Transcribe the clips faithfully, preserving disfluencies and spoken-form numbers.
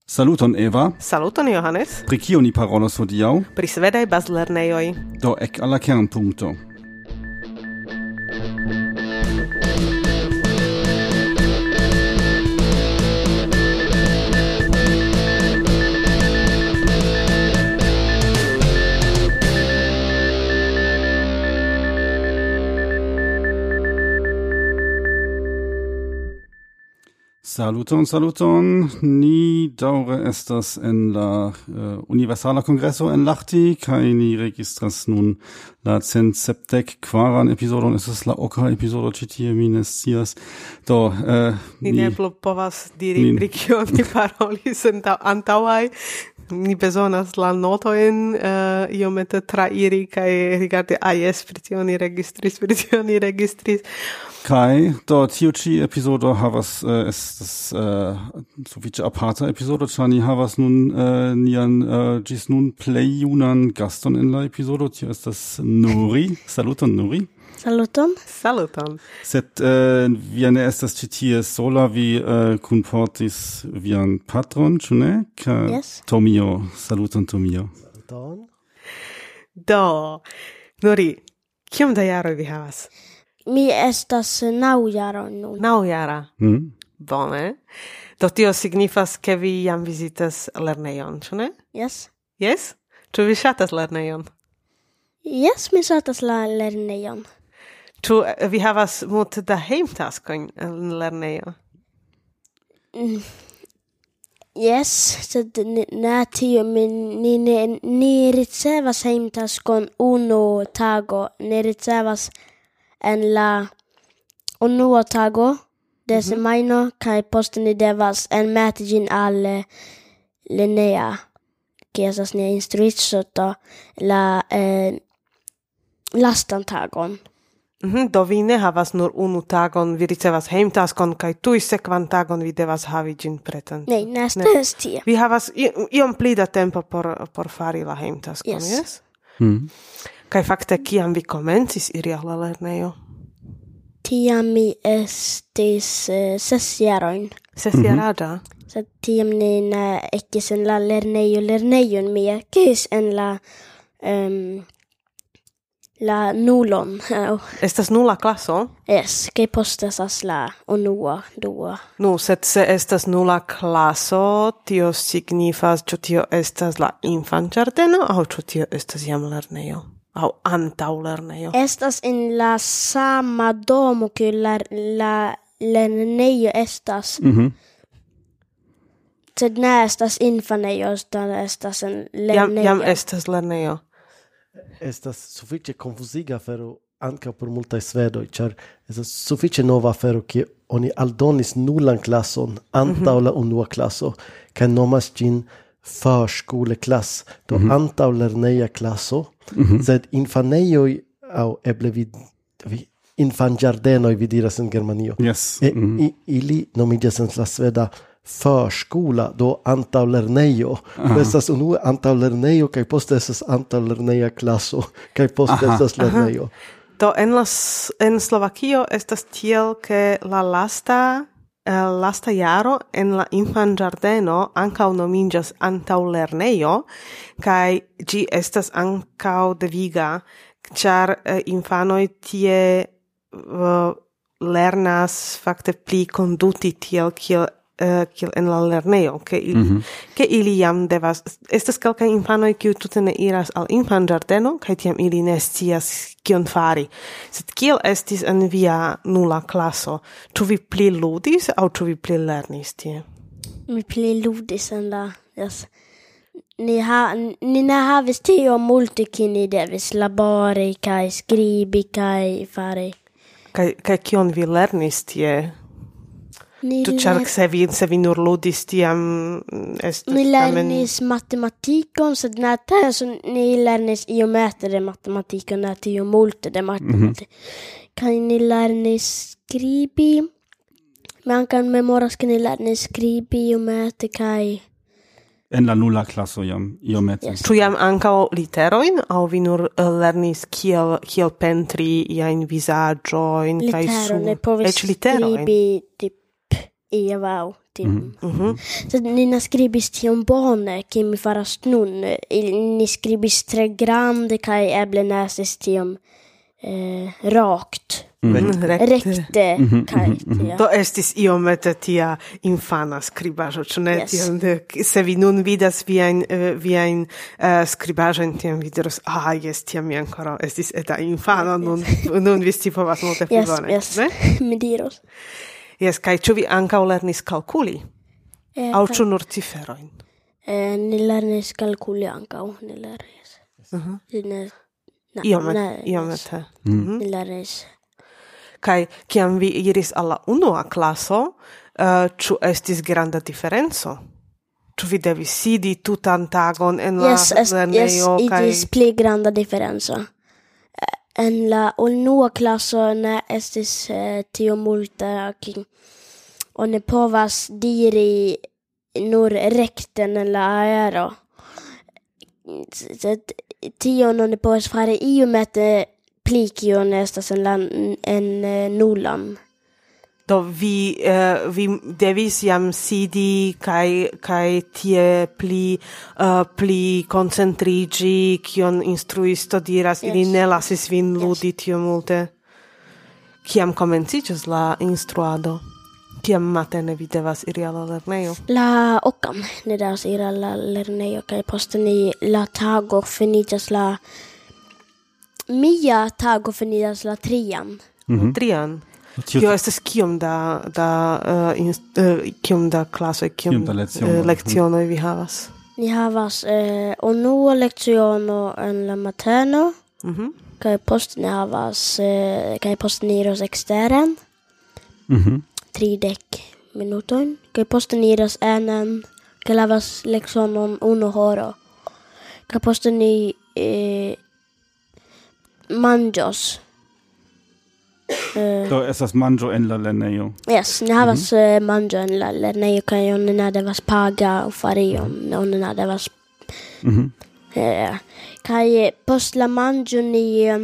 Saluton Eva. Saluton Johannes. Pri kio ni parolos hodiaŭ? Pri svedaj bazlernejoj. Do ek al la kernpunkto. Saluton, saluton. Ni daŭre estas en la uh, Universala Kongreso en Lahti, kaj ni registras nun la cent sepdek kvaran epizodon. Estas la oka epizodo ĉi tie, mi ne scias. Do, uh, ni ne plu povas diri ni, pri kio ni parolis antaŭaj. Ni bezonas la notojn uh, iomete trairi kaj rigardi, ah jes, pri tio ni registris, pri tio ni registris. Kai, do tiu ĉi epizodo havas uh, estas uh, sufiĉe aparta epizodo, ĉar ni havas nun uh, nian uh, ĝis nun plej junan gaston en la epizodo. Tio estas Nuri. Saluton, Nuri. Saluton. Saluton. Sed uh, vi ne estas ĉi tie sola, vi uh, kunportis vian patron, ĉu ne? Ka Yes. Tomio. Saluton, Tomio. Saluton. Do, Nuri, kiom da jaroj vi havas? Mi estas naŭjara nun. Naŭjara. Hmm? Bone. Do tio signifas, ke vi jam vizitas lernejon, ĉu ne? Yes. Yes? Ĉu vi ŝatas lernejon? Yes, mi ŝatas la lernejon. Ĉu vi havas multe da hejmtaskojn en lernejo? Mm. Yes, sed ni- ne tio mi ni, ni, ni ricevas hejmtaskon unu tago. Ni ricevas en la unua tago de Mhm. semajno kaj poste ni devas enmeti ĝin al eh, Linnea, kiu estas nia instruisto, la eh, lastan tagon. Mhm, do vi ne havas nur unu tagon, vi ricevas hejmtaskon kaj tuj sekvan tagon vi devas havi ĝin pretan. Ne, ne estas tie. Vi havas i- iom pli da tempo por, por fari la hejmtaskon, Yes. yes? Hmm. Kaj fakte, kiam vi komencis iri al la lernejo? Tiam mi estis eh, ses jarojn. Sesjaraĝa? Sed tiam ni ne ekis en la lernejo lernejon, mi ekis en la um, la nulon. Oh, Estas nula klaso? yes, kaj poste estas la unua, dua. Nu, sed se estas nula klaso, tio signifas, ĉu tio estas la infanĝardeno aŭ ĉu tio estas jam lernejo? Aŭ antaŭ lernejo? Estas en la sama domo que la, la lernejo estas, Mhm. sed ne estas infanejo, sed estas en Jam, lernejo. jam estas lernejo. Estas sufiĉe konfuziga afero ankaŭ por multaj svedoj, ĉar estas sufiĉe nova afero, ke oni aldonis nulan klason antaŭ la unua klaso, kaj nomas ĝin förskoleklass, do antaŭ lerneja klaso, sed infanejoj aŭ eble vi, vi infanĝardenoj vi diras en Germanio. Yes. E, Mhm. i, ili nomiĝas en la sveda förskola, do antaŭ lernejo. Do estas unue antaŭ lernejo kaj poste estas antaŭ lerneja klaso kaj poste Aha. estas lernejo. Do en, la, s- en Slovakio estas tiel, ke la lasta, eh, lasta jaro en la infanĝardeno ankaŭ nomiĝas antaŭ lernejo, kaj ĝi estas ankaŭ deviga, ĉar eh, infanoj tie eh, lernas fakte pli konduti tiel kiel uh, kiel en la lernejo, ke ili, Mhm. ke ili jam devas, estas kelkaj infanoj kiuj tute ne iras al infanĝardeno, kaj tiam ili ne scias kion fari. Sed kiel estis en via nula klaso? Ĉu vi pli ludis aŭ ĉu vi pli lernis tie? Mi pli ludis en la, yes. Ni, ha, ni ne havis tio multe, ki ni devis labori kaj skribi kaj fari. Kaj kaj kion vi lernis tie? Ni, Tu ĉar ler- se vi se vi nur ludis tiam estas ni tamen- lernis matematikon, sed ne te, så ni lernis iomete de matematikon, ne tio multe de matematik. Kaj ni lernis skribi, mi ankaŭ memoras, ke ni lernis skribi iomete kaj En la nula klaso jam iomete. Yes. Ĉu jam ankaŭ literojn aŭ vi nur eh, lernis kiel kiel pentri iajn vizaĝojn kaj litero, su ne povis eĉ literojn? skribi tip Ia wow. Mhm. Mhm. Sed ni ne skribis tiom bone, ke mi faras nun. Il- Ni skribis tre grande, kai eble ne estis tiom eh, rakt. Rekte, kai tia. To estis iomete tia infana skribaĵo, ĉu ne? Yes. Tiam de, se vi nun vidas viajn uh, viajn uh, skribaĵojn, tiam vi diros, ah, jes, tiam mi ankoraŭ estis eta infano, nun, nun vi scipovas multe pli Yes, bone, yes. ne? Mi diros. Jes, kaj ĉu vi ankaŭ lernis kalkuli? Eh, Aŭ kai- ĉu nur ciferojn? eh, Ni lernis kalkuli ankaŭ, ni lernis. Ne, na, Iomete, ne, yes. iomete. Ni lernis. Kaj kiam vi iris al la unua klaso, uh, ĉu estis granda diferenco? Ĉu vi devis sidi tutan tagon en la Yes, es, yes, lernejo? kaj- itis pli granda diferenco. Eh, En la unua klaso ne estis eh, tio multe, ki oni povas diri nur rekten en la aero. Sed tion oni povas fari iomete pli kion estas en la en eh, nulan. Do vi uh, vi devis jam sidi kaj kaj tie pli uh, pli koncentriĝi, kion instruisto diras, ili Yes. ne lasis vin ludi tio multe. Kiam komenciĝas la instruado? Kiam matene vi devas iri al la lernejo? La okkam ne devas iri al la lernejo, kaj poste ni la tago finiĝas la mia tago finiĝas la trian. Trian. Tio- Kio estas kiom da da uh, inst, uh, kiom da klasoj, kiom Kiom da lecionoj. uh, lekcionoj vi havas? Ni havas eh, unua lekciono en la mateno, Mhm. kaj poste ni havas eh, kaj poste ni iros eksteren, Mhm. tridek minutojn, kaj poste ni iras enen, kaj havas lekcionon unu horo. Kaj poste ni eh, manĝos. Eh, Do estas manĝo en la lernejo. Yes, ni havas mm-hmm. manĝo en la lernejo, kaj oni ne devas paga farion, oni ne devas Mhm. eh, kaj post la manĝo ni em,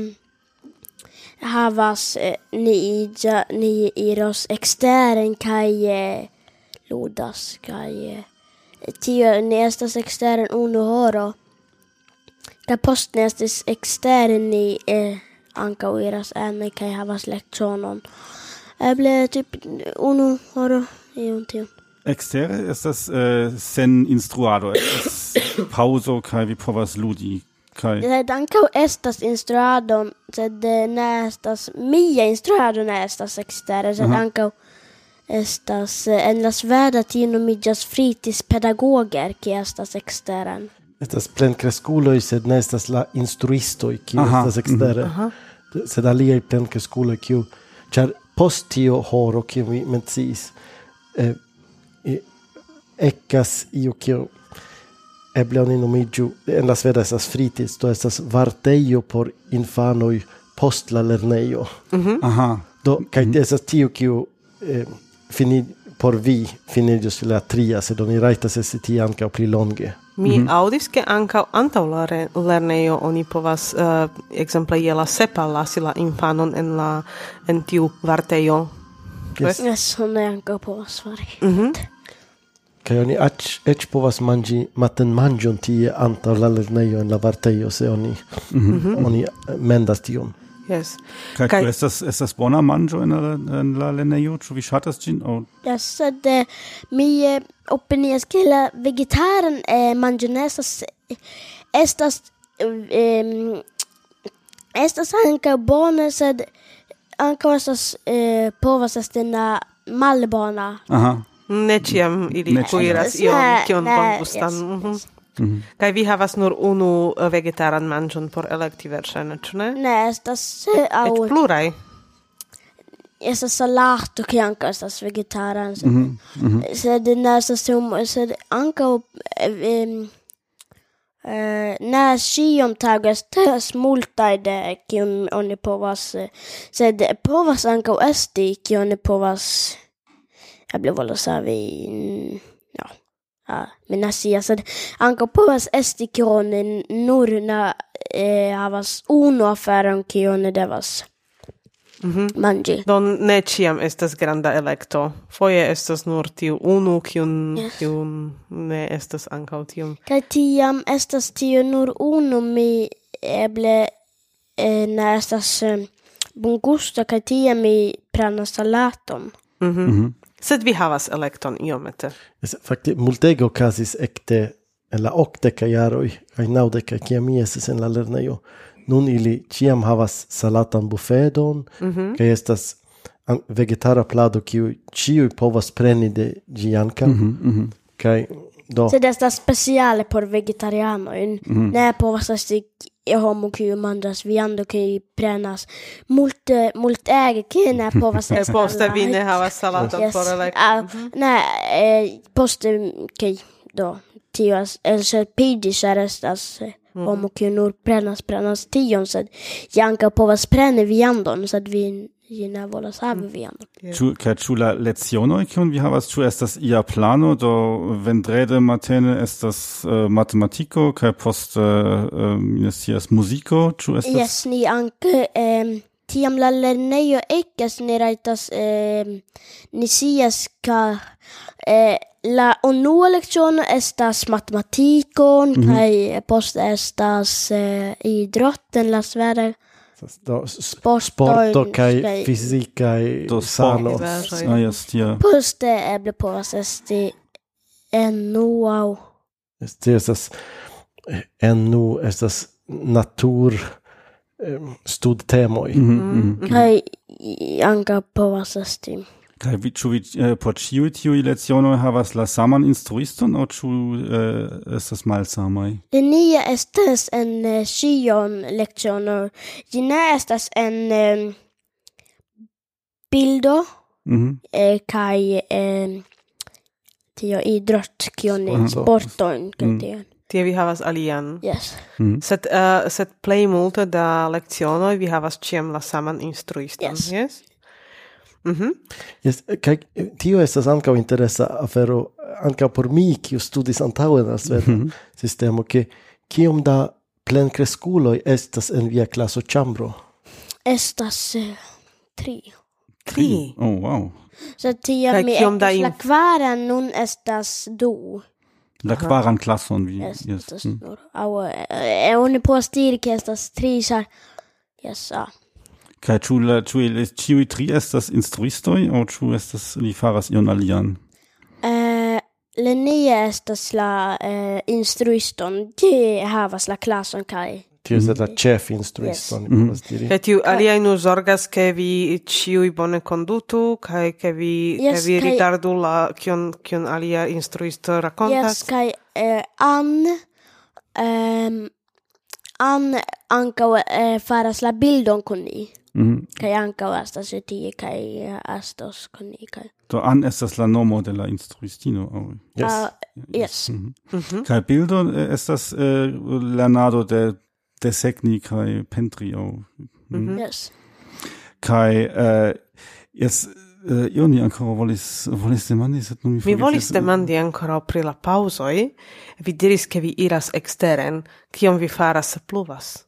havas eh, ni ija, ni iros eksteren kaj eh, ludas kaj eh, tio ni estas eksteren unu horo. Kaj post ni estis eksteren ni eh, ankaŭ iras ene kaj havas lekcionon. Eble typ unu horo iom tion. Extere estas uh, sen instruado, estas pauzo kaj vi povas ludi kaj Sed ankaŭ estas instruadon, sed eh, ne estas mia instruado ne estas ekstere, sed Aha. ankaŭ estas eh, en la sveda tio nomiĝas fritidspedagoger, kiu estas eksteren. Estas plenkreskuloj, sed ne estas la instruistoj, kiu Aha, estas ekstere. Sed aliaj plenkreskuloj, kiu, ĉar post tio horo, kiu vi menciis, eh, eh, ekas io kiu eble oni nomiĝu, en la sveda estas fritids, do estas vartejo por infanoj post la lernejo. aha. Do, kaj estas tio kiu eh, fini, por vi finiĝos la tria, sed oni rajtas esti tie ankaŭ pli longe. Mi audis ke ankaŭ antaŭ la re- lernejo oni povas uh, ekzemple je la sepa lasi la infanon en la en tiu vartejo. Yes. Yes, oni ankaŭ povas fari. Kaj oni eĉ eĉ povas manĝi matenmanĝon tie antaŭ la lernejo en la vartejo, se oni oni mendas tion. Yes. Kaj Kaj- ĉu estas estas bona manĝo en la en la lernejo, ĉu vi ŝatas ĝin? Aŭ Yes, sed eh, mi eh, opinias ke la vegetarian eh, manĝo ne estas estas eh, estas ankaŭ bone, sed ankaŭ estas eh, povas esti na malbona. aha. Ne ĉiam ili Ne kuiras ĉiam. iom Ne, kion ne, bongustan. yes, Mhm. yes. Kaj vi havas nur unu uh, vegetaran manĝon por elekti verŝajne, ĉu ne? Ne, estas eh, Eĉ aŭ pluraj. estas salato che anche estas vegetaran, sed, sed ne estas tiom, sed ankaŭ eh, eh, ne ĉiam tago estas multaj de kiun oni povas, eh, sed povas ankaŭ esti kiun oni povas eble volas savi, mm, ja, ja, mi ne scias, sed ankaŭ povas esti kiun oni nur ne eh, havas unu aferon kiun oni devas mangi. Do ne ciam estas granda electo. Foje estas nur tiu unu, kiun, Yes. kiun ne estas ancau tium. Kai tiam estas tio nur unu mi eble eh, ne estas eh, bon gusto kai tiam mi prenas salaton. Sed vi havas electon iomete. Es fakte multego okazis ekte en la okdeka jaroj kaj naŭdeka kiam mi estis en la lernejo. Nun ili ĉiam havas salatan bufedon kaj estas an- vegetara plado kiu ĉiuj povas preni de ĝi ankaŭ. Kaj do Sed estas speciale por vegetarianoj. Ne povas esti homo kiu manĝas viando kiu prenas multe multege kiu ne povas E esti. poste vi ne havas salaton Yes. por electo. Ah, ne, eh, poste kiu do tio as- el serpidis estas eh, homo kiu nur prenas prenas tion, sed ĝi ankaŭ povas preni viandon, sed vi ĝi ne volas havi viandon. Ĉu kaj ĉu la lecionoj kiun vi havas, ĉu estas ia plano, do vendrede matene estas uh, matematiko kaj poste uh, mi ne scias muziko, ĉu estas Yes, ni anche ehm tiam la lernejo ekes ni rajtas ehm ni scias ka eh, la unua lekciono estas matematikon kaj poste estas eh, idrotten la svere do s- Sporto- sporto kaj kaj- fizikaj do sano. Aktivaĵoj. Ah, jes, tia. poste eble povas esti enu aŭ Tio estas eh, enu estas natur em, studtemoj. kaj ankaŭ povas esti Kaj vi ĉu vi eh, por ĉiuj tiuj lecionoj havas la saman instruiston aŭ ĉu eh, estas malsamaj? Linia estas en eh, ĉion lekciono. Ĝi ne estas en eh, bildo Mhm. eh, kaj eh, tio idrott kion ni Sporto. sportojn kaj Mm. tion. Tie vi havas alian. Yes. Sed, uh, sed plej multe da lekcionoj vi havas ĉiam la saman instruiston, Yes. yes? Mhm. Yes, kaj tio estas ankaŭ interesa afero ankaŭ por mi, kiu studis antaŭe en la sveda sistemo, ke kiom da plenkreskuloj estas en via klaso ĉambro? Estas eh, tri. Tri. Oh, wow. Sed tiam Kaj mi kiom da ekis la inf- kvaran nun estas du. La kvaran klason vi. Yes, Yes. estas Mm. nur. Aŭ eh, oni povas diri ke estas tri, ĉar yes, ah. Kaj ĉu la ĉu ili ĉiuj tri estas instruistoj aŭ ĉu estas li faras ion alian? Eh, Linnea estas la eh, instruiston, ĝi havas la klason kaj Tio estas la ĉefinstruisto, ni povas diri. Kaj tiu aliaj nur zorgas ke vi ĉiuj bone kondutu kaj ke vi Yes, ke vi kaj- rigardu la kion kion alia instruisto rakontas. yes, kaj eh, Ann ehm Ann ankaŭ eh, faras la bildon kun ni. Mhm. Kaj ankaŭ estas ĉe tie kaj eh, estos kun ni kaj Do an estas la nomo de la instruistino aŭ. Yes. Ah, yes. Kaj bildo eh, estas eh, lernado de desegni kaj pentri aŭ. Yes. Kaj eh, jes eh, ioni ankoraŭ volis volis demandi, sed nun mi Mi forgesis. volis demandi ankoraŭ pri la paŭzoj. Vi diris ke vi iras eksteren. Kion vi faras se pluvas?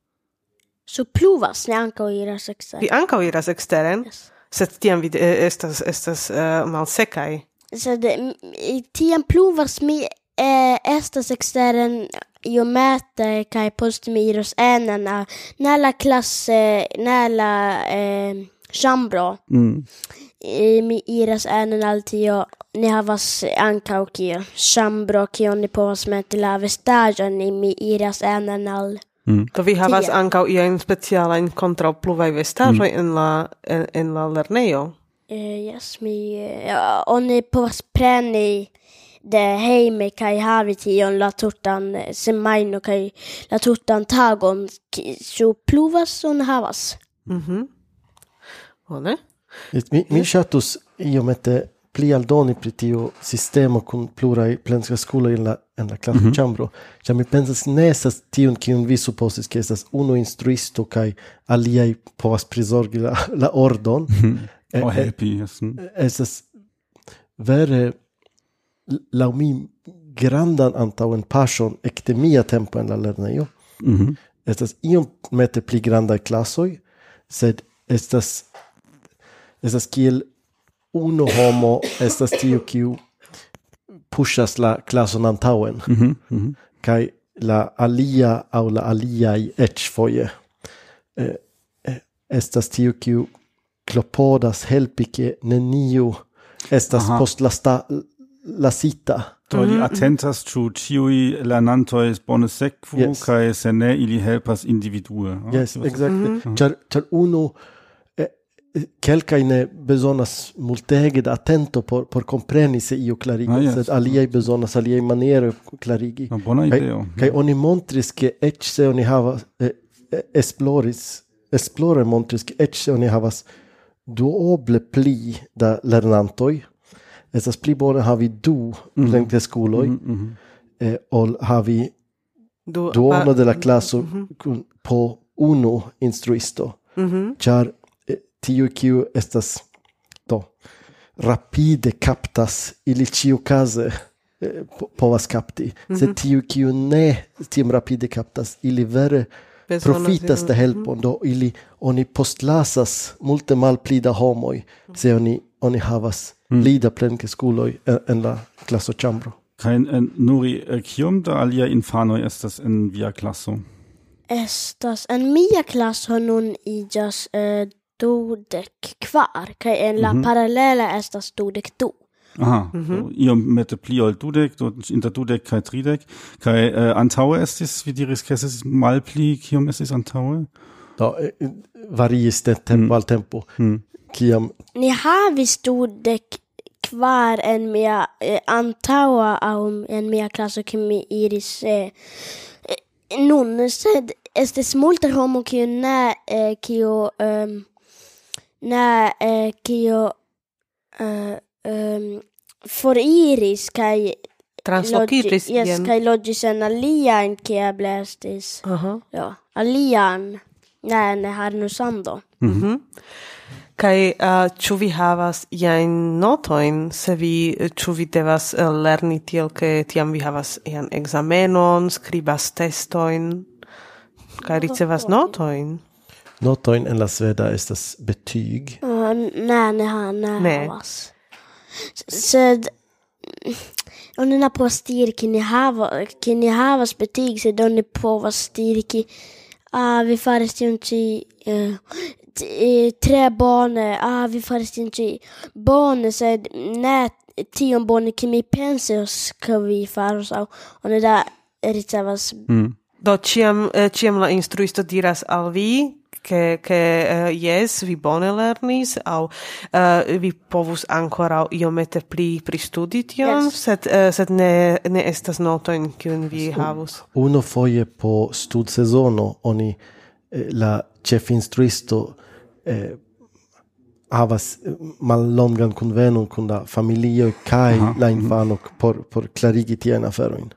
So pluvas, ne ankaŭ iras ekster. Vi ankaŭ iras eksteren? Yes. Sed tiam vi eh, estas estas uh, malsekaj. Sed mm, tiam pluvas mi eh, estas eksteren iomete kaj poste mi iros enen a ne la klasse, ne la eh, ĉambro. Mm. Eh, mi iras enen al tio, ni havas ankaŭ kio ĉambro kion ni povas meti la vestaĵon, mi iras enen al Do vi havas Tie. ankaŭ iajn specialajn kontraŭ pluvaj vestaĵoj en la en, en la lernejo. eh, yes, mi eh, oni povas preni de hejme kaj havi tion la tutan eh, semajno kaj la tutan tagon, ki- ĉu pluvas oni havas. Mhm. Bone. Yes, Mi, mi ŝatus iomete pli aldoni pri tiu sistemo kun pluraj plenkreskuloj en la en la klaso ĉambro. Ĉar mi pensas ne estas tiun kiun vi supozis, ke estas unu instruisto kaj aliaj povas prizorgi la, la ordon. Eh, Aŭ eh, helpi, jes. mm. estas vere laŭ mi grandan antaŭen paŝon ekde mia tempo en la lernejo. Mhm. Estas iomete pli grandaj klasoj, sed estas estas kiel uno homo estas tiu kiu pushas la klason antaŭen. Mhm. Mhm. Kaj la alia aŭ la aliaj eĉ foje eh, eh, estas tiu kiu klopodas helpi ke neniu estas Aha. post la sta lasita. Do li attentas ĉu ĉiuj lernantoj bone sekvu Yes. kaj se ne ili helpas individue. Ah, Yes, tio estas- exactly. Ĉar ĉar unu eh, kelkaj ne bezonas multege da atento por por kompreni se io klarigas, Ah, yes. sed aliaj bezonas aliaj maniere klarigi. Ah, bona Kaj- ideo. Kaj oni montris ke eĉ se oni havas eh, eh, esploris esplore montris ke eĉ se oni havas duoble pli da lernantoj, estas pli bone havi du plenkreskuloj Mhm. eh, ol havi Du, duono de la klaso kun po unu instruisto. Mhm. Ĉar eh, tiu kiu estas do rapide kaptas ili ĉiukaze eh, po- povas kapti, sed tiu kiu ne tiom rapide kaptas ili vere Bezonas profitas de ilin- helpon, do ili oni postlasas multe malpli da homoj se oni oni havas pli da plenkreskuloj en, en la klasoĉambro. Kaj en Nuri, eh, kiom da alia infanoj estas en via klaso? Estas en mia klaso nun iĝas uh, dudek kvar, kaj en la paralela estas dudek du. Aha, so, iomete pli ol dudek, do inter dudek kaj tridek. Kaj eh, antaŭe estis, vi diris, ke estis malpli, kiom estis antaŭe? Do eh, variis de tempo al tempo. Kiam Ni havis dudek kvar en mia eh, antaŭa aŭ en mia klaso kiam mi iris eh, eh, nun, sed estis multe homo kiu ne eh, kiu um, ne eh, kiu uh, um, foriris kaj Translokiĝis loĝi- yes, ien. kaj loĝis en alian kieble estis Aha. ja, alian ne en Härnösando. Kaj uh, ĉu vi havas iajn notojn, se vi ĉu vi devas uh, lerni tiel ke tiam vi havas ian ekzamenon, skribas testojn kaj ricevas notojn? notojn en la sveda estas betyg. Uh, ne, ne, ha- ne, Ne. havas. Sed oni ne povas diri ke ni hava, ke ni havas betyg, sed oni povas diri ke ah, vi faris tion ĉi eh, t- eh, tre bone, ah, vi faris tion ĉi bone, sed ne tiom bone ke mi pensos ke vi faros, aŭ oni da ricevas Do ĉiam eh, ĉiam la instruisto diras al vi ke ke uh, jes, vi bone lernis aŭ uh, vi povus ankoraŭ iomete pli pristudi tion, Yes. sed uh, sed ne ne estas notojn kiujn vi havus. Uno foje po studsezono oni eh, la ĉefinstruisto eh, havas eh, mallongan kunvenon kun la familio kaj la infano por por klarigi tiajn aferojn.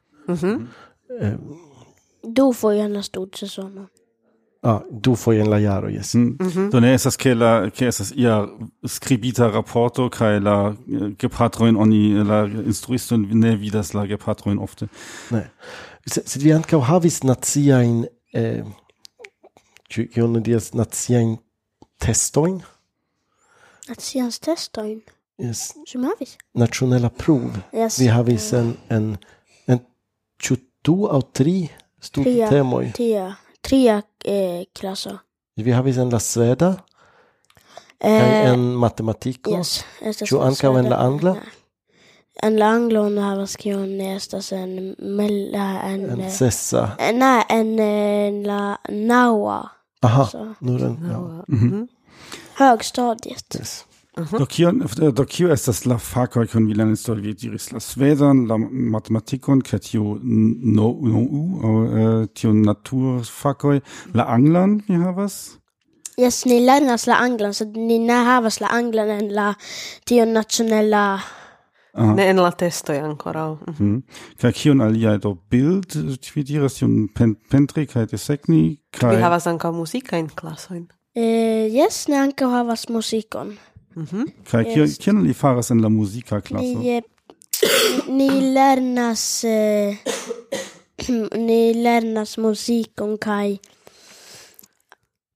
du foje en la studsezono. Ah, du foje en la jaro, yes. Do ne estas ke la ke estas ia skribita raporto kaj la eh, gepatrojn oni la instruisto ne vidas la gepatrojn ofte. Ne. Se- Sed vi ankaŭ havis naciajn eh, ĉu kion oni diras naciajn testojn? Nacians testojn. Yes, Ĉu mi havis? nationella prov. Yes. Vi havis en en en ĉu du aŭ tri studtemoj. Tria, tria eh, klaso. Vi havis en la sveda kaj Eh, en matematiko. yes, estas Ĉu la ankaŭ en la sveda. angla? Ne. En la anglo ne havas kion estas en mella en, En eh, sessa. eh, ne, en, en la naŭa. Aha, Så. nur en, ja. Högstadiet. Yes. Do kion do kio estas la fakoj kun vi lernis do vi diris la svedan, la matematikon kaj tiu no no aŭ eh, tiu naturfakoj, la anglan vi havas? Yes, ni lernas la anglan, sed ni ne havas la anglan en la tion nationella. Ne en la testoj ankoraŭ. Mhm. Kaj kion aliaj do bild, vi diras tion pen, pentri kaj desegni kaj Vi havas ankaŭ muzikajn klasojn. Eh, yes, ni ankaŭ havas muzikon. kaj kion Yes. kion li faras en la muzika klaso? Ni, eh, ni lernas eh, ni lernas musikon kaj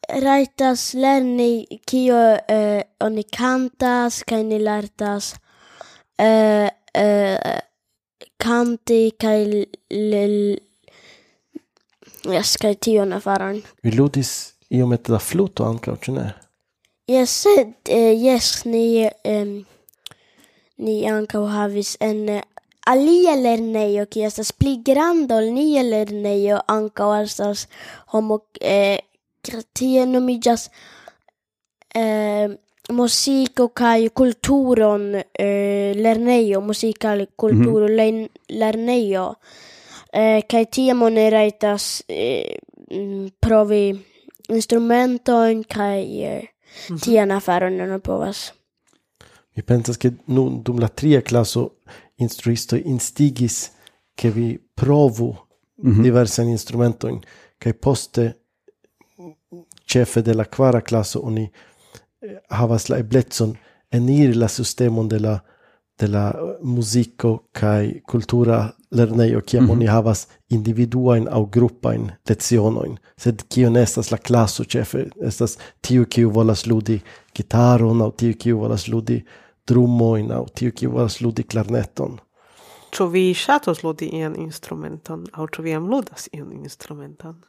raitas lerni kio uh, oni cantas kai ni lertas uh, uh, canti kai l yes kai tion afaran. Vi ludis iomete da fluto ankaŭ, ĉu ne? Yes, uh, yes, ni um, ni ankaŭ havis en uh, alia lernejo, kiu estas pli granda ol nia lernejo, ankaŭ estas homo eh, tie nomiĝas eh, musiko kaj kulturon eh, lernejo, musika kaj kulturo mm-hmm. lernejo. Eh, kaj tiam oni rajtas eh, provi instrumentojn kaj eh, mm-hmm. tian aferon oni povas. Mi pensas ke nun dum la tria klaso instruisto instigis che vi provu mm-hmm. diversan instrumentojn kaj poste chefe de la kvara klaso oni havas la eblecon eniri la sistemon de la de la muziko kaj kultura lernejo kiam mm-hmm. oni havas individuajn aŭ grupajn lecionojn, sed kio ne estas la klaso chefe, estas tiu kiu volas ludi gitaron aŭ tiu kiu volas ludi drumojn aŭ tiu kiu volas ludi klarneton. Ĉu vi ŝatus ludi ian instrumenton aŭ ĉu vi jam ludas ian instrumenton?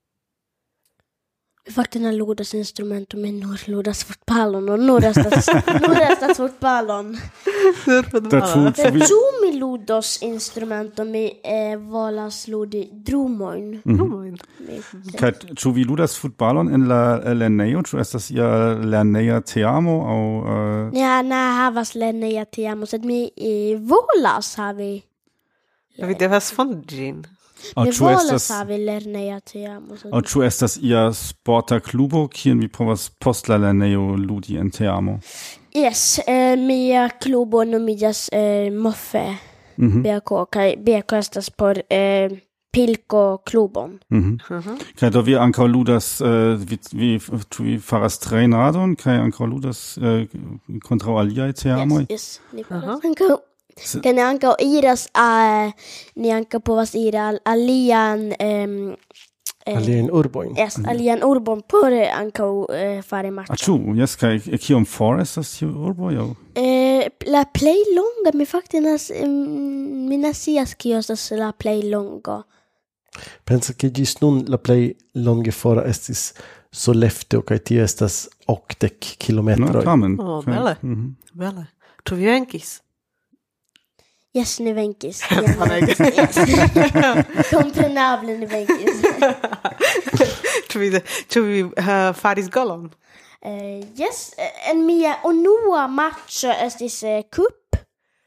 Fakte ne ludas instrumenton, mi nur ludas fotballon, og nur estas, nur estas fotballon. Ĉu mi ludos instrumenton, mi eh, volas ludi drumojn. Drumojn. Kaj ĉu vi ludas futbalon en la lernejo? Ĉu estas ia lerneja teamo aŭ uh... Ja, ne havas lerneja teamo, sed mi eh, volas havi. Vi devas fondi ĝin. Mi volas havi lerneja teamo. Aŭ ĉu estas ia sporta klubo, kien vi povas post la lernejo ludi en teamo? Yes, eh, mia klubo nomiĝas eh, Moffe mm-hmm. B K, kaj B K estas por eh, pilko-klubon. Mm-hmm. Uh-huh. Kaj do vi ankaŭ ludas, uh, vi, vi, ĉu vi faras trejnadon, kaj ankaŭ ludas uh, kontraŭ aliaj teamoj? Yes, yes. Ni faras ankaŭ Kan ni ankaŭ iras a ni ankaŭ povas ira al alian um, alian urbojn. Yes, alian urbon por ankaŭ uh, fari matĉon. Ah, ĉu, jes, kaj kiom for estas tiu urbo? Eh, la plej longa, mi fakte nas um, mi ne scias kio estas la plej longa. Pensa ke ĝis nun la plej longe fora estis Sollefteå, kaj tio estas okdek kilometroj. No, tamen. Oh, bele, mm-hmm. bele. Ĉu vi venkis? Yes, ni venkis. Yes. Komprenable ni venkis. Ĉu vi, ĉu vi uh, faris golon? Uh, yes, en mia unua matĉo estis uh, cup.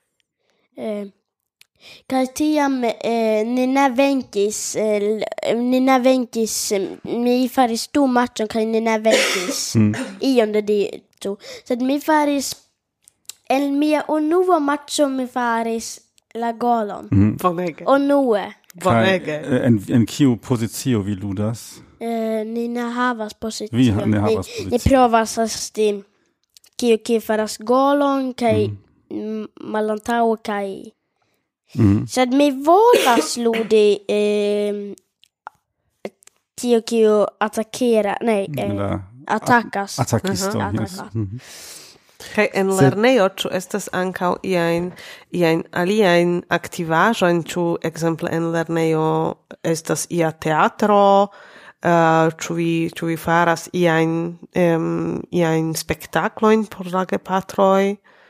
Uh, kaj tiam uh, ni ne venkis, uh, ni ne venkis, mi faris du matĉon kaj ni ne venkis. Iom de dito. Sed mi faris en mia unua matĉo mi faris la golon. Mm. Bonege. Unue. Bonege. En, en kiu pozicio vi ludas? Uh, ni ne havas pozicio. Vi ha, ne havas pozicio. Ni, ni provas esti kiu kiu faras golon kaj mm. malantaŭe kaj mm. sed mi volas ludi eh, tiu kiu atakera, ne, eh, atakas. Atakisto, uh-huh. yes. Mm-hmm. Kaj en lernejo ĉu estas ankaŭ iajn iajn aliajn aktivaĵojn, ĉu ekzemple en lernejo estas ia teatro, uh, ĉu vi ĉu vi faras iajn um, iajn spektaklojn por la gepatroj?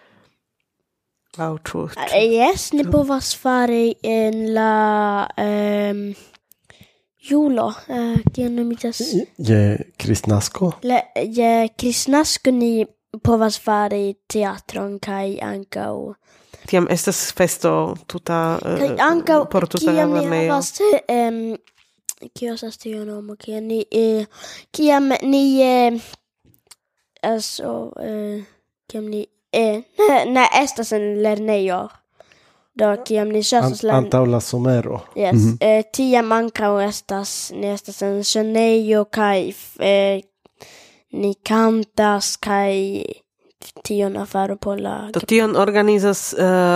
Aŭ ĉu? Uh, yes, ni povas fari en la um, julo, uh, kion nomiĝas? Je kristnasko? Le, je kristnasko ni povas fari teatron kaj ankaŭ tiam estas festo tuta uh, ankaŭ por tuta kiam ni lernejo. havas um, kio estas tio nomo kiam ni eh, kiam ni eh, eso eh, kiam ni eh, ne, ne estas en lernejo do kiam ni ŝatas An, antaŭ la somero. Yes, mm-hmm. eh, tiam ankaŭ estas ni estas en ŝonejo kaj eh, ni cantas kaj tion afero por la... Do tion organizas uh,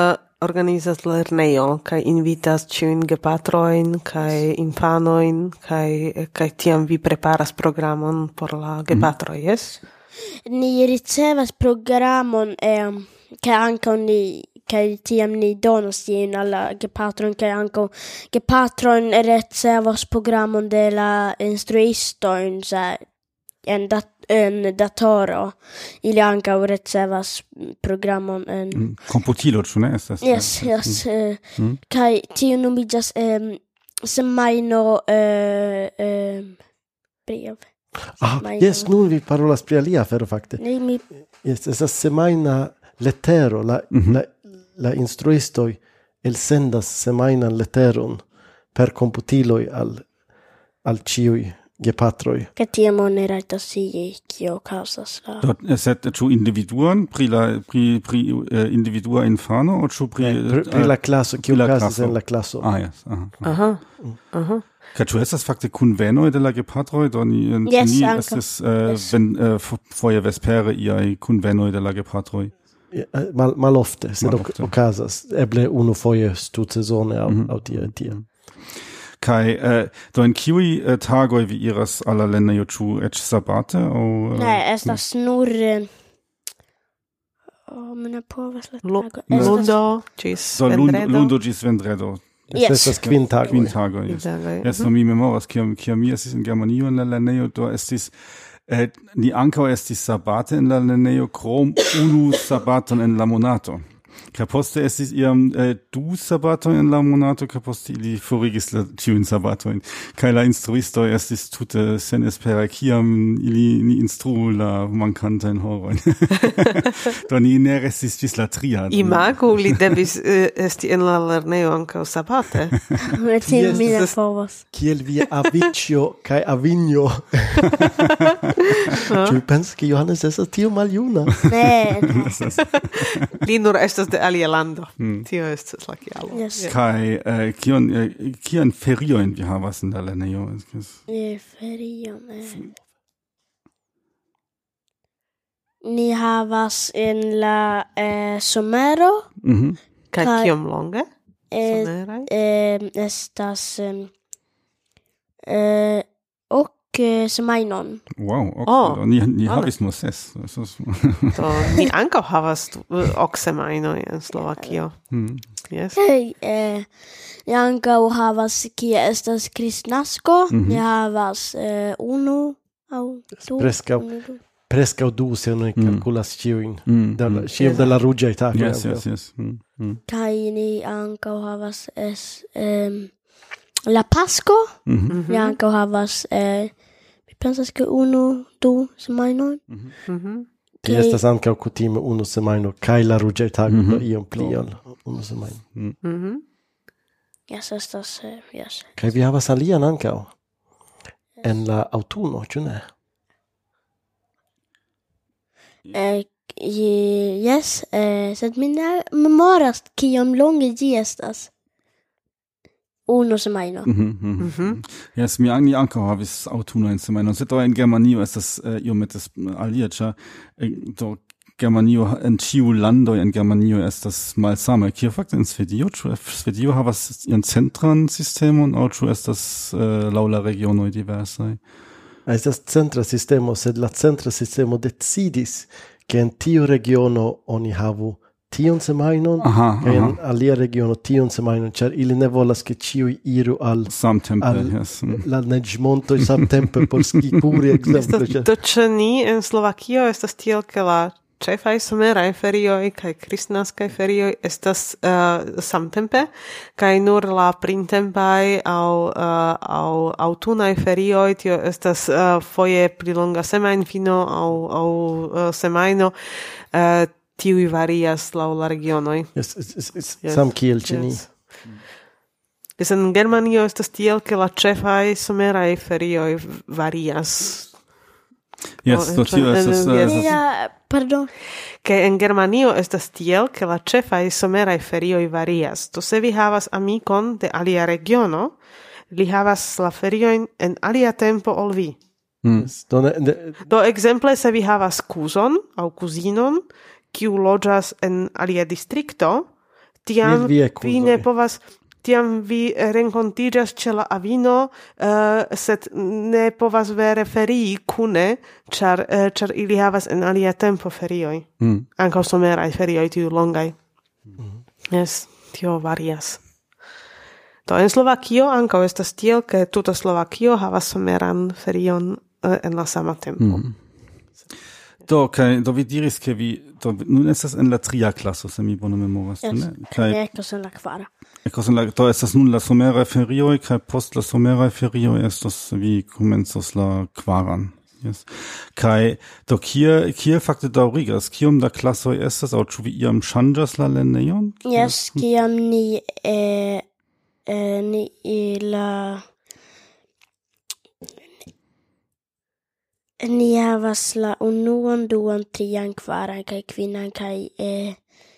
organizas lernejo kaj invitas ĉiujn gepatrojn kaj infanojn kaj kaj tiam vi preparas programon por la gepatroj, jes? Ni ricevas programon eh, kaj ankaŭ ni kaj tiam ni donos ĝin al la gepatron kaj ankaŭ gepatron ricevas programon de la instruistojn en dat en datoro. Ili ankaŭ ricevas programon en Mm. Komputilo, ĉu ne estas? Yes, yes. eh, Kaj tio nomiĝas em, semajno eh, em, brev. Ah, Semajno- yes, nun vi parolas pri alia afero fakte. Ne, mi Yes, esa semajna letero, la, la, la instruistoj elsendas semajnan leteron per komputiloj al, al ĉiuj gepatroj. kaj tiam oni rajtas scii kio okazas la. Dort sed ĉu individuan pri la pri pri eh, individua infano aŭ ĉu pri Pri, pri la klaso, kio la okazas klaso. en la klaso. Ah, yes. Aha. Aha. Aha. Kaj ĉu estas fakte kunvenoj de la gepatroj do ni en Yes, ni ankaŭ. estas eh, Yes. ven eh, fo- foje vespere iaj kunvenoj de la gepatroj. Eh, Mal, malofte, sed ok, Malofte. okazas. Eble unu foje tutsezone aŭ Mhm. aŭ tie tie. Kaj eh, do en kiuj eh, tagoj vi iras al la lernejo, ĉu eĉ sabate aŭ eh, Ne, estas nur eh, oh, mi ne povas la Lu- tago. Estas- Lundo ĝis do lund, vendredo. lundo ĝis vendredo? Yes. Estas kvin tagoj. Kvin tagoj. Yes. Tagoj. Yes, no mi memoras, kiam, kiam mi estis in Germanio en la lernejo, do estis, eh, ni ankaŭ estis sabate en la lernejo, krom unu sabaton en la monato. Kaj poste estis iam eh, du sabatoj en la monato, kaj poste ili forigis la ĉiujn sabatojn. Kaj la instruistoj estis tute senesperaj, kiam ili ni instruu la mankantajn horojn. Do ni ne restis ĝis la tria. do- Imagu li devis eh, esti en la lernejo ankaŭ sabate. Tiam mi ne Yes. povas. Kiel via Aviccio kaj Avigno. Ĉu vi pensas, ke Johannes estas tio maljuna? Ne, ne. Li nur estas de alia lando. Tio estas la kialo. Yes. Kaj eh, kion eh, kian feriojn vi havas en la lernejo? Eh, ferio, ne. Ni havas en la eh, somero Mhm. Kaj Kaj- kiom longe? eh, Someraj? eh, estas em, eh, ok eh, semajnon. Wow, ok. Oh, do ni ni vale. havis nur ses. Das ist, Do ni ankaŭ havas uh, ok semajnoj en Slovakio. hm. Yes. Hej, eh, ni ankaŭ havas kie estas kristnasko, ni havas eh, unu aŭ du. Preskaŭ. unu, du. Preskaŭ du, se oni kalkulas ĉiujn. Mm, Da la- mm. Ĉiam de la ruĝaj tagoj. Yes, yes, yes. Mm, mm. Kaj ni ankaŭ havas es, em, la Pasko, Mhm. ni ankaŭ havas eh, mi pensas ke unu, du semajnoj. Mhm. Tie Kaj- estas ankaŭ kutime unu semajno kaj la ruĝaj tagoj Mhm. do iom pli ol unu semajno. Mhm. Jes, estas, eh, jes. Kaj vi havas alian ankaŭ en la aŭtuno, ĉu ne? Eh, je- Jes, eh, sed mi ne memoras kiom longe ĝi estas. Unu semajno. Mhm, mhm. Mhm. Yes, mi ani ankaŭ havis aŭtunojn semajnojn. Sed do en Germanio estas uh, iomete alie, ĉar eh, do Germanio en ĉiu landoj en Germanio estas malsame. Kio fakte en Svedio? Ĉu Svedio havas ian centran sistemon aŭ ĉu estas uh, laŭ la regionoj diversaj? Estas centra sistemo, sed la centra sistemo decidis ke en tiu regiono oni havu tion semajnon Aha, kaj en aha. alia regiono tion semajnon, ĉar ili ne volas ke ĉiuj iru al Samtempe, al yes. Mm. la neĝmontoj samtempe por skikuri, ekzemple. Estas, ĉar- do ĉe ni en Slovakio estas tiel ke la ĉefaj someraj ferioj kaj kristnaskaj ferioj estas uh, samtempe kaj nur la printempaj aŭ uh, aŭ aŭtunaj ferioj tio estas uh, foje pli longa semajnfino aŭ aŭ uh, semajno uh, tiuj varias laŭ la regionoj. Yes, es- es- es- Yes. Sam kiel ĉe ni. Yes. Yes, en Germanio estas tiel ke la ĉefaj someraj ferioj varias. Yes, Oh, do tio en- estas... en- eh, yes. estas- Ja, pardon. Ke en Germanio estas tiel ke la ĉefaj someraj ferioj varias. Do se vi havas amikon de alia regiono, li havas la feriojn en alia tempo ol vi. Yes. Do ne- ne- Do ekzemple se vi havas kuzon aŭ kuzinon, kiu loĝas en alia distrikto, tiam vi vi ne povas tiam vi renkontiĝas ĉe la avino, uh, sed ne povas vere ferii kune, ĉar uh, ĉar ili havas en alia tempo ferioj. Mm. Ankaŭ someraj ferioj, tiu longaj. Mm. Yes, tio varias. Do en Slovakio ankaŭ estas tiel, ke tuta Slovakio havas someran ferion uh, en la sama tempo. Mm. Do, kai, do vi diris ke vi, do, nun estas en la tria klaso, se mi bone memoras, Yes. ne? Kai, Ekos en la kvara. ekos en la, do estas nun la somera ferioj, kai post la somera ferioj estas vi komencos la kvaran. Yes. Kai, do, kie, kie fakte daŭrigas, kiom da klasoj estas, aŭ ĉu vi iam ŝanĝas la lernejon? Yes, kiam ni eh, eh, ni i la ni havas la unuan, duan, trian, kvaran kaj kvinan kaj eh,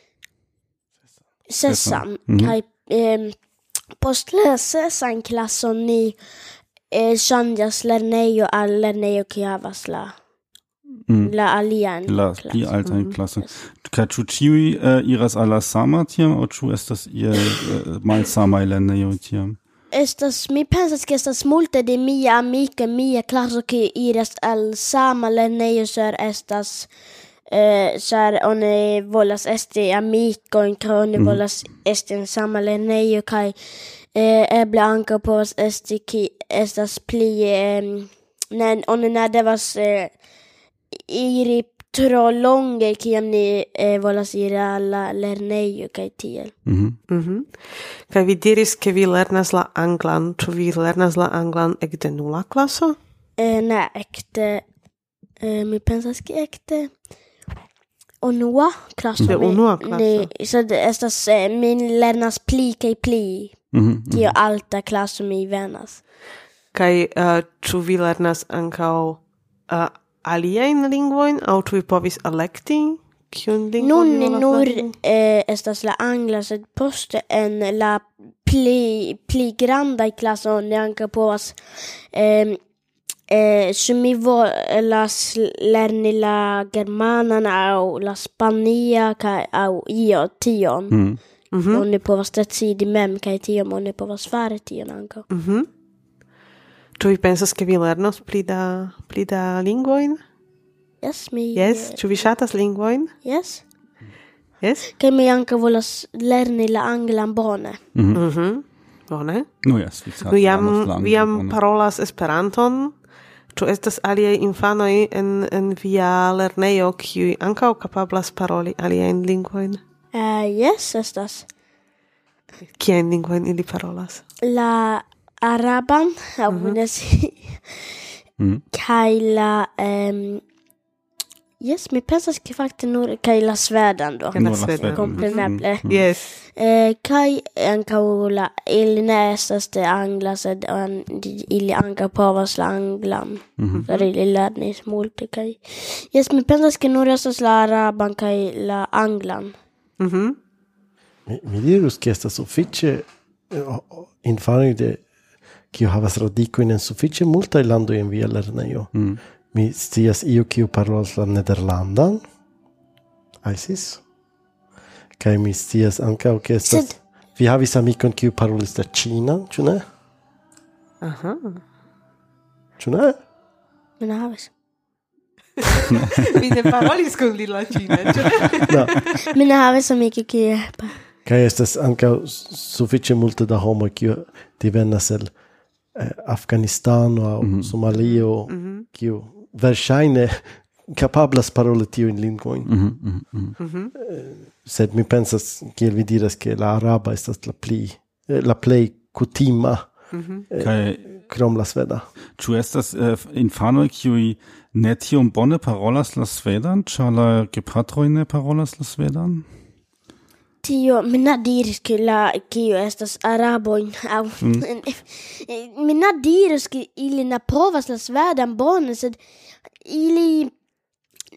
sesan. Mhm. Kaj eh, post la sesan klason ni eh, ŝanĝas lernejo al lernejo kiu havas la Mm. la alian La klaso. pli altajn klasoj. Kaj ĉu ĉiuj uh, iras al la sama tiam, aŭ ĉu estas iel uh, malsamaj lernejoj tiam? Estas, mi pensas ke estas multe de mia amike, mia klaso ke iras al sama lernejo, ĉar estas eh, ĉar oni volas esti amikoj, kaj oni Mhm. volas esti en sama lernejo, kaj eh, eble ankaŭ povas esti ke estas pli eh, ne oni ne devas eh, iri tro longe kiam ni eh, volas iri al la lernejo kaj tiel. Mhm. Mhm. Kaj vi diris, ke vi lernas la anglan. Ĉu vi lernas la anglan ekde nula klaso? Eh, ne, ekte, eh, mi pensas ke ekte unua klaso. De mi- unua klaso. Ni, sed estas, eh, mi lernas pli kaj pli, Mhm. kio alta klaso mi venas. Kaj uh, ĉu vi lernas ankaŭ uh, aliajn lingvojn, aŭ ĉu vi povis elekti kiun lingvon Nun vi ni volas nur lerni? eh, estas la angla, sed poste en la pli, pli grandaj klaso ni ankaŭ povas eh, eh, se mi volas lerni la germanan aŭ la spania kaj aŭ io tion. Mhm. Mhm. Oni povas decidi mem kaj tiam oni povas fari tion ankaŭ. Mhm. Ĉu vi pensas, ke vi lernos pli da, pli da lingvojn? Yes, mi... Yes? Ĉu vi ŝatas lingvojn? Yes. Yes? Kaj mi ankaŭ volas lerni la anglan bone. Mhm. Mhm. Bone. No, yes, vi Nu jam, vi jam parolas Esperanton. Ĉu estas aliaj infanoj en, en via lernejo, kiuj ankaŭ kapablas paroli aliajn lingvojn? Uh, yes, estas. Kiajn lingvojn ili parolas? La araban, aŭ Mhm. ne si... Mhm. Kaj la... Um, yes, mi pensas ke fakte nur... Kaj la svedan do. Kaj la Nur la svedan. svedan. Kompreneble. Mhm. Yes. Eh, kaj ankaŭ la... Ili ne estas de angla, sed an, ili ankaŭ povas la anglan. Mhm. Sed ili lernis multe kaj... Yes, mi pensas ke nur estas la araban kaj la anglan. Mhm. Mi, mi dirus che estas sufiĉe eh, infanoj de kiu havas radikojn en sufiĉe multaj landoj en via lernejo. Mhm. Mi scias iu kiu parolas la nederlandan. Aisis. Kaj mi scias ankaŭ ke estas... Sed- Vi havis amikon kiu parolis la ĉinan, ĉu ne? Aha. Ĉu ne? Mi ne havis. Vi ne parolis kun li la ĉina, ĉu ne? No. Mi ne havis amike kiu... Kaj estas ankaŭ sufiĉe multe da homoj kiu devenas el eh, Afganistano aŭ Mhm. Somalio, kiu verŝajne kapablas paroli tiujn lingvojn. Mhm. Mhm. Mhm. Sed mi pensas, kiel vi diras, ke la araba estas la pli eh, la plej kutima Kaj krom la sveda. ĉu estas uh, infanoj kiuj ne tiom bone parolas la svedan, ĉar la gepatroj ne parolas la svedan? Tio, mi ne diris ke la kiu estas arabojn aŭ mi ne diris ke ili ne provas la svedan bone, sed ili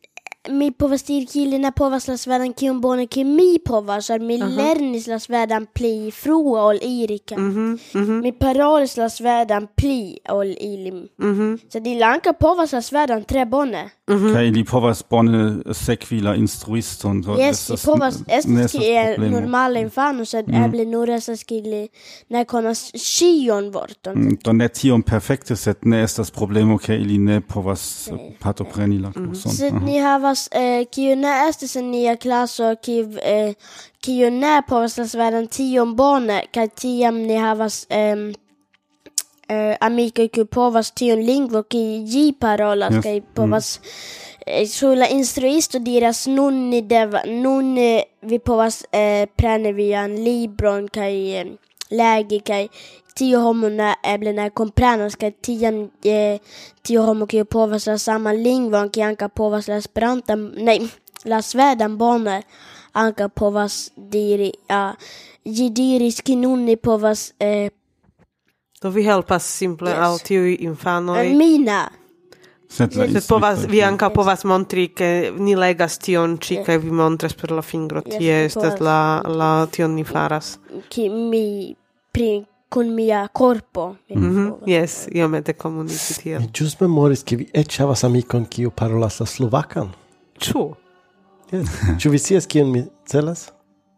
mi povas diri kiel ne povas la svedan kiun bone ke mi povas, ar mi lernis la svedan pli frue ol iri kaj. Mi parolis la svedan pli ol ili. Sed ili ankaŭ povas la svedan tre bone. Kaj ili povas bone sekvi la instruiston. Jes, ili povas estas kiel normala infano, sed eble nur estas ke ili ne konas ĉion vorton. Do ne tiom perfekte, sed ne estas problemo ke ili ne povas partopreni la kurson. Sed ni havas eh, kiu ne estis en nia klaso, kiu eh, kiu ne povas la svedan tiom bone, kaj tiam ni havas eh, eh, amikoj kiu povas tion lingvo kiu ĝi parolas, Yes. kaj povas eh, so la instruisto diras nun ni deva, nun eh, vi povas eh, preni vian libron kaj eh, legi kaj tio homo ne eble ne komprenas kaj tiam eh, tio homo kiu povas la sama lingvon kiu ankaŭ povas la Esperantan, nej, la svedan bone ankaŭ povas diri, ja, ĝi diris ke nun ni povas eh, Do vi helpas simple Yes. al tiuj infanoj. mi ne. Sed la Sed povas, vi instruistoj- ankaŭ povas montri ke ni legas tion ĉi kaj vi montras per la fingro. Yes, Tie vi estas povas. la, la tion ni faras. Ki mi pri kun mia korpo. mi Mhm. povas. Yes, iomete komuniki tiel. Mi ĵus memoris ke vi eĉ havas amikon kiu parolas la slovakan. Ĉu? Yes. Ĉu vi scias kion mi celas?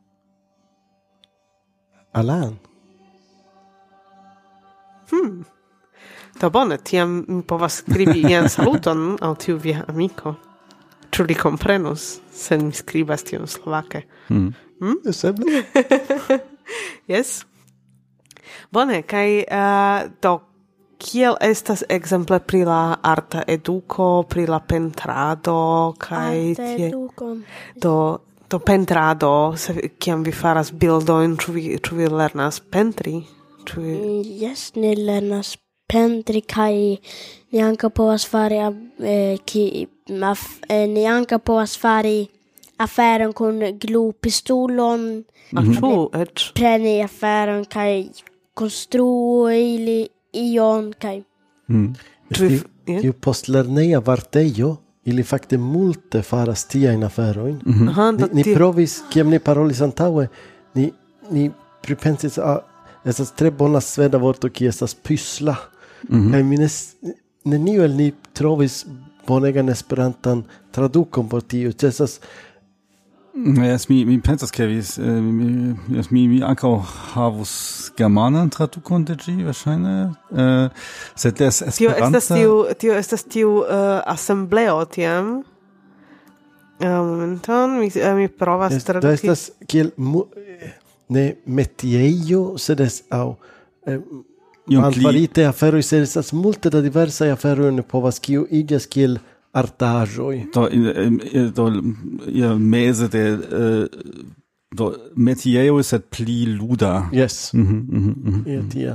Alan. Do bone, tiam mi povas skribi ian saluton al tiu via amiko. Ĉu li komprenus, se mi skribas tion slovake? Yes, eble. Yes. Bone, kaj uh, do kiel estas ekzemple pri la arta eduko, pri la pentrado kaj Arte tie edukon. do do pentrado, se kiam vi faras bildojn, ĉu vi ĉu vi lernas pentri? Ĉu vi Yes, ni lernas pentri kaj ni ankaŭ povas fari eh, ki, af, eh, ni ankaŭ povas fari aferon kun glupistolon, Ĉu eĉ? preni aferon kaj konstrui ili ion kaj Ĉu vi Tiu tiu postlerneja vartejo ili fakte multe faras tiajn aferojn. Aha, do Ni, ni ti- provis, kiam ni parolis antaŭe, ni, ni pripensis, a, estas tre bona sveda vorto kiu estas pysla. Kaj mi nes, neniu el ni trovis bonegan esperantan tradukon por tio. Ĉu estas Yes, mi, mi pensas ke vi, eh, mi, yes, mi, mi ankaŭ havus germanan tradukon de ĝi, verŝajne. Eh, sed des Tio estas Esperanta... tiu, tio estas tiu uh, asembleo tiam. Uh, momenton, mi, uh, mi provas es, do traduki. estas kiel mu, ne metiejo, sed es au eh, Iom pli- malfarite aferoj, sed estas multe da diversaj aferoj ne povas kiu iĝas kiel artaĵoj. Do, eh, do ja, meze de eh, do metiero sed pli luda. Yes. Mhm, mhm, mhm. Ja, tia.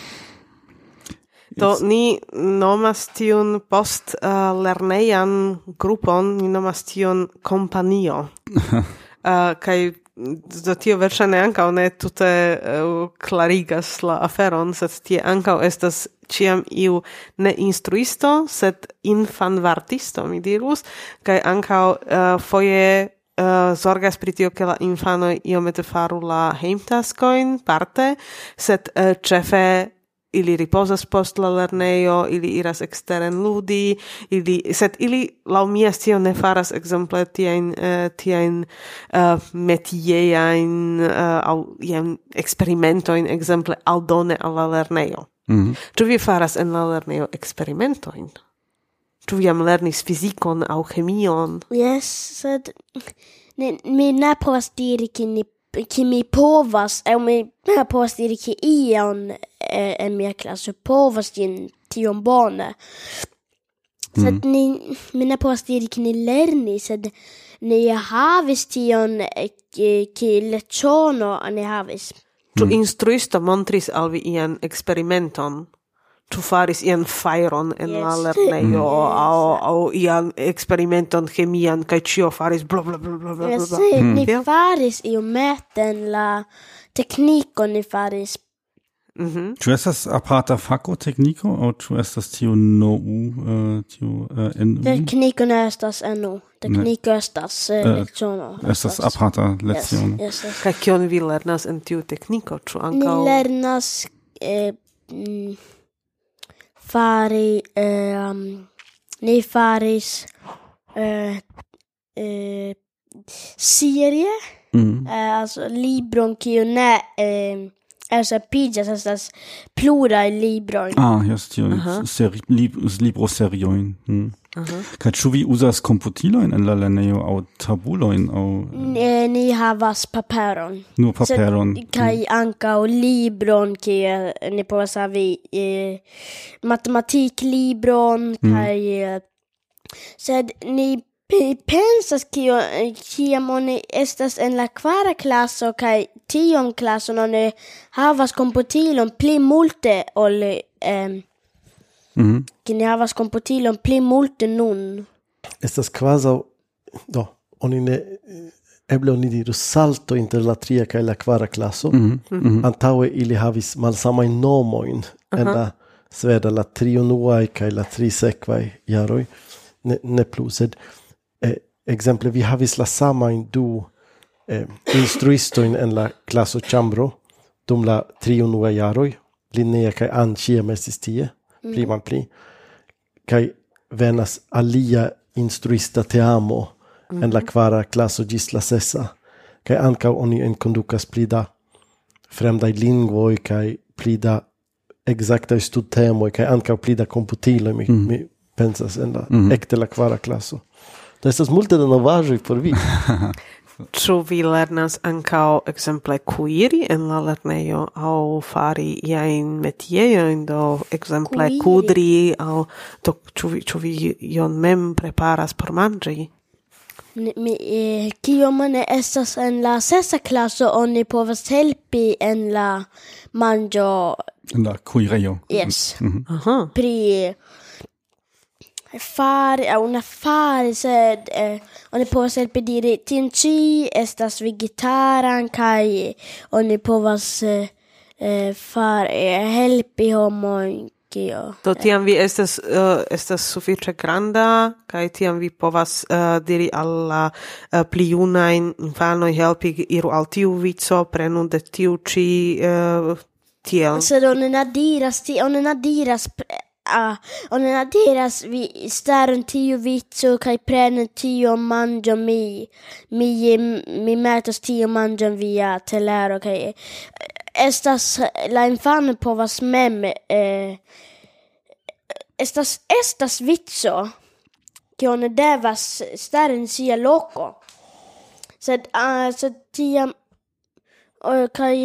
Do ni nomas tiun post uh, lernejan grupon, ni nomas tion kompanio. uh, kaj do tio verŝajne ankaŭ ne tute uh, klarigas la aferon, sed tie ankaŭ estas ĉiam iu ne instruisto, sed infanvartisto, mi dirus, kaj ankaŭ uh, foje uh, zorgas pri tio, ke la infanoj iomete faru la hejmtaskojn parte, sed uh, ĉefe ili ripozas post la lernejo, ili iras eksteren ludi, ili, sed ili laŭ mia scio ne faras ekzemple tiajn uh, tiajn uh, metiejajn uh, aŭ jen eksperimentojn ekzemple aldone al la lernejo. Mhm. Ĉu vi faras en la lernejo eksperimentojn? Ĉu vi jam lernis fizikon aŭ chemion? yes, sed ni, mi ne povas diri ke ni ke mi povas, aŭ mi ne povas diri ke ion eh, en mia klaso povas ĝin tiom bone. Sed ni, mi ne povas diri ke ni lernis, sed ni havis tion eh, ke ke leciono ni havis. Ĉu instruisto montris al vi ian eksperimenton? Ĉu faris ian fajron en la Yes. lernejo aŭ aŭ ian eksperimenton chemian kaj ĉio faris bla bla bla bla bla Yes, bla. ni Ja. faris iomete en la teknikon ni faris Mhm. Ĉu estas aparta fako tekniko aŭ ĉu estas tio N U, uh, tio uh, N U? Tekniko ne estas N U. Tekniko estas uh, lekciono. Estas aparta lekciono. Yes, yes, Kaj kion vi lernas en tiu tekniko? Ĉu Ni ankaŭ lernas eh, mm, fari eh, um, ni faris eh, eh, serie Mm. eh, alltså libron kiu ne eh, alltså pigas estas pluraj libroj. Ah, jes, tio seri, lib, libroseriojn. Mm. Kaj ĉu vi uzas komputilojn en la lernejo aŭ tabulojn aŭ Ni, ni havas paperon. nur paperon? Sed, kaj ankaŭ libron kiu ni povas havi eh, matematiklibron kaj eh, sed ni Pe- pensas kio kiam oni estas en la kvara klaso kaj tiom klason oni havas komputilon pli multe ol eh, Mhm. ni havas komputilon pli multe nun. Estas kvazaŭ, do, oni ne, eble oni diru salto inter la tria kaj la kvara klaso. Mhm. Mhm. Antaŭe ili havis malsamajn nomojn en la sveda, la tri unuaj kaj la tri sekvaj jaroj. Ne, ne plu, sed eh, exemple vi havis la samajn du eh, instruistojn en la klaso ĉambro dum la tri unuaj jaroj. Linnea kaj Ann ĉiam estis tie, pli malpli. Kaj venas alia instruista teamo en la kvara klaso ĝis la sesa. Kaj ankaŭ oni enkondukas pli da fremdaj lingvoj kaj pli da ekzaktaj studtemoj kaj ankaŭ pli da komputiloj, mi, mi pensas en la ekde la kvara klaso. Do estas multe da novaĵoj por vi. Ĉu vi lernas ankaŭ ekzemple kuiri en la lernejo aŭ fari iajn metiejojn, do ekzemple Kuiri? kudri aŭ do ĉu vi ĉu vi ion mem preparas por manĝi? Ni- Mi, eh, kiam ne estas en la sesa klaso oni povas helpi en la manĝo. In la kuirejo. Yes. Aha. Pri fari a una fari sed eh, oni povas helpi diri tin ci estas vegetaran kaj oni povas eh, eh, fari eh, helpi homojn kio. Do tiam vi estas uh, estas sufiĉe granda kaj tiam vi povas uh, diri al la uh, pli junajn infanoj helpi iru al tiu vico, prenu de tiu ĉi uh, tiel. Sed oni ne diras ti oni ne diras Ah, oni ne diras vi staron tiu vico kaj prenu tiu manĝo mi mi mi metos tiu manĝon via telero kaj estas la infano povas mem eh, estas estas vico kiu ne devas stari en sia loko sed uh, sed tiam uh, kaj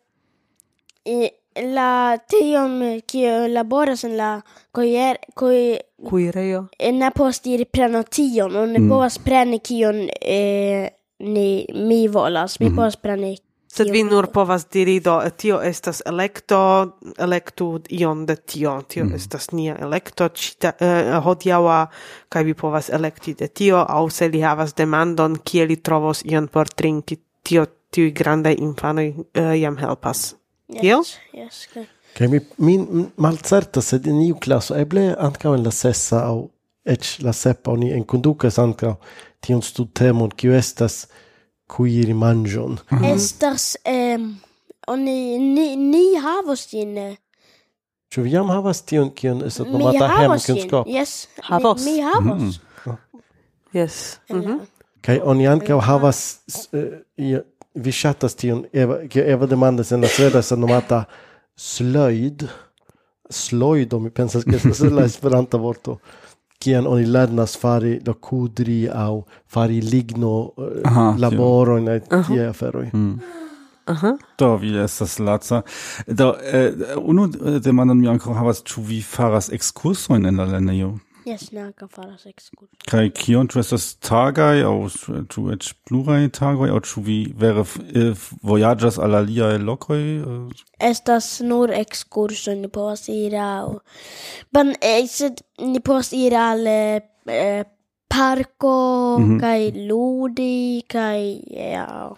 eh, la tiom kiu laboras en la koier koi Kuirejo. ne povas diri prenu tion oni ne povas preni kion eh, ni mi volas mi povas preni Sed vi nur povas diri do tio estas elekto, elektu ion de tio, tio estas nia elekto ĉita uh, hodiaŭa kaj vi povas elekti de tio aŭ se li havas demandon kie li trovos ion por trinki, tio tiuj grandaj infanoj uh, jam helpas. Tiel? yes, yes, okay. Kaj mi min malcertas, sed en iu klaso eble ankaŭ en la sesa aŭ eĉ la sepa oni enkondukas ankaŭ tiun studtemon kiu estas kuiri manĝon. Estas em oni ni ni havos ĝin Ĉu vi jam havas tion kiun estas mi nomata havos ĝin hemkunskap? yes Havos. mi, mi havos Yes. Mhm. Kaj oni ankaŭ havas uh, ia- vi ŝatas tion Eva, kiu Eva demandas en la sveda estas nomata slöjd. Slöjd, mi pensas ke estas la esperanta vorto. Kiam oni lernas fari do kudri aŭ fari ligno uh, Aha, tio. laborojn kaj tie aferoj. Aha. Do, vi estas laca. Do, eh, unu demandon mi ankaŭ havas, ĉu vi faras ekskursojn en la lernejo? yes ne ankaŭ faras ekskurso Kaj kion, ĉu estas tagaj aŭ ĉu eĉ pluraj tagoj aŭ ĉu vi vere eh, vojaĝas al aliaj lokoj? eh? estas nur ekskurso ni povas iri al ban eh, sed ni povas iri al eh, parko kaj ludi kaj ja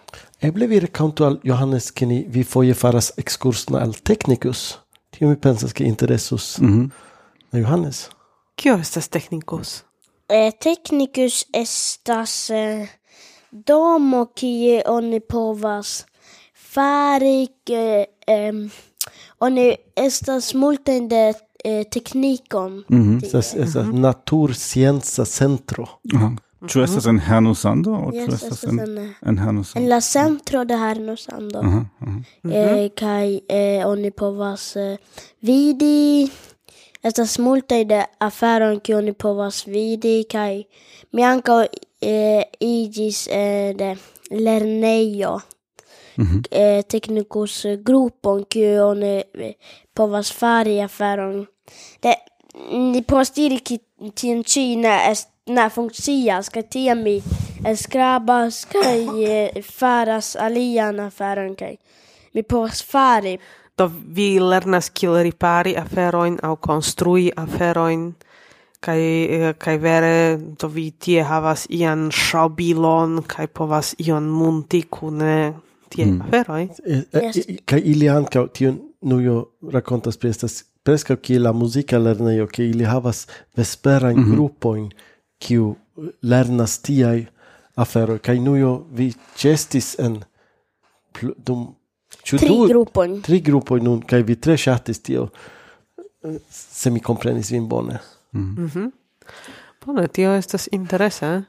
eble vi rakontu al Johannes che ni vi foje faras ekskurson al Technicus. Tio mi pensas che interesus Mhm. a Johannes. Kio estas Technicus? Eh, Technicus estas eh, domo kie oni povas fari eh, em, oni estas multe de eh, teknikon. Mhm. Estas estas naturscienza centro. Aha. Ĉu estas en Hernusando aŭ ĉu Yes, estas estas en en, en en Hernusando? la centro de Hernusando. Aha, aha. Eh, kai eh, oni povas eh, vidi estas multe de aferon kiu oni povas vidi kai mi ankaŭ eh, igis eh, de lernejo Mhm. eh, Technicus grupon kiu oni eh, povas fari aferon. De ni povas diri ki tien ĉi ne est ne funkcias kaj tiam mi skrabas kaj eh, faras alian aferon kaj mi povas fari. Do vi lernas kiel ripari aferojn aŭ konstrui aferojn kaj eh, kaj vere do vi tie havas ian ŝaŭbilon kaj povas ion munti kune tie Mm. aferoj. E, e, Yes. i- Kaj ili ankaŭ tion nujo rakontas pri estas preskaŭ kiel la muzika lernejo, ke ili havas vesperajn Mhm. grupojn kiu lernas tiaj aferoj. Kaj nujo vi ĉestis en pl- dum ĉu Tri du- grupon. tri grupoj nun, kaj vi tre ŝatis tio, eh, se mi komprenis vin bone. Mhm. Bone, tio estas interesa.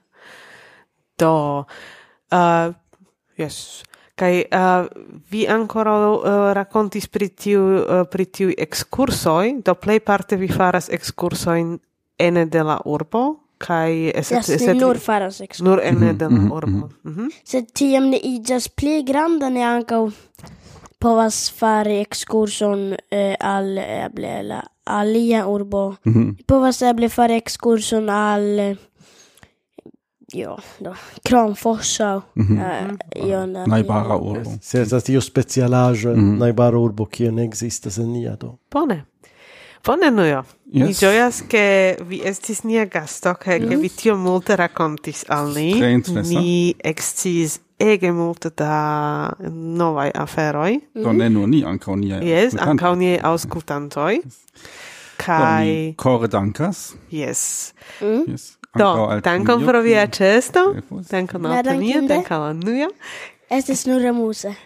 Do, uh, yes. Kaj uh, vi ankoraŭ uh, rakontis pri tiu uh, pri tiuj ekskursoj, do plejparte vi faras ekskursojn ene de la urbo, kaj esat, Yes, ni nur faras eks. nur ene Mhm, de la mhm, urbo. Mhm. Sed tiam ni iĝas pli granda ni ankaŭ povas fari ekskurson eh, al eble la alia urbo. Mhm. Povas eble fari ekskurson al eh, jo, do Kramforsa. Mhm. Eh, ion Najbara urbo. Se estas tio specialaĵo en Mhm. najbara urbo kiu ne ekzistas en nia do. Bone. Bone, Nujo. Mi Yes. ĝojas, ke vi estis nia gasto, kaj ke vi tio multe rakontis al ni. Tre interesa. Ni eksciis ege multe da novaj aferoj. Do ne nur ni, ankaŭ niaj Yes, aŭskultantoj. ankaŭ niaj aŭskultantoj. Do Kaj, mi kore dankas. yes. Yes. Do, Ankaŭ al dankon Tonio, pro via kiu ĉeesto. helpos. Dankon Ne, al Tonio, dankinde. dankon al Nujo. Estis nur amuse.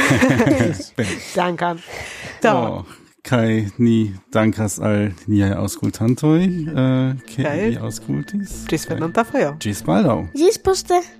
Dankon. Do, Oh, kai ni dankas al niaj aŭskultantoj, äh, ke Kaj vi aŭskultis. ĝis venonta fojo. Ĝis baldaŭ. Ĝis poste.